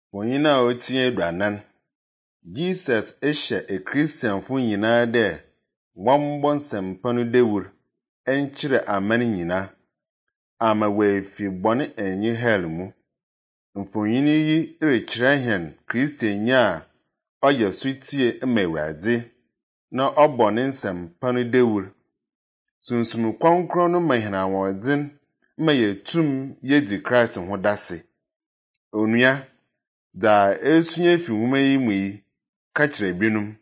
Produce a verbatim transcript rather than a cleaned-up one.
Onyina otie duanan. Jesus ehye e Christianfo nyina de wambo nsɛmpa no dewur enkyere aman nyina ama wefi bɔne enyi hell mu. Mfonyini yi rekyerɛ hɛn Kristianya a ɔyɛ sutie ma Awurade na ɔbɔ ne nsɛmpa no dewur. Sunsum kronkron no ma hɛn awɔdzen ma yetum yedi Christ ho dase. Onua da esua fi nwoma yi mu yi ka kyerɛ binum